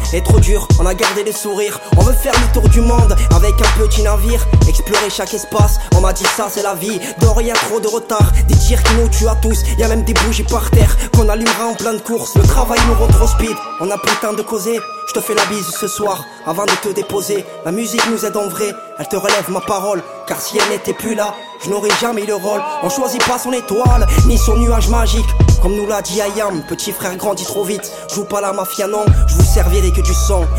est trop dur, on a gardé le sourire. On veut faire le tour du monde avec un petit navire, explorer chaque espace, on m'a dit ça c'est la vie. De rien trop de retard, des tirs qui nous tuent à tous. Y'a même des bougies par terre qu'on allumera en pleine course. Le travail nous rend trop speed, on a plus le temps de causer. Je te fais la bise ce soir avant de te déposer. La musique nous aide en vrai, elle te relève ma parole. Car si elle n'était plus là, je n'aurais jamais eu le rôle. On choisit pas son étoile, ni son nuage magique. Comme nous l'a dit Ayam, petit frère grandit trop vite. Joue pas la mafia non, je vous servirai que du son.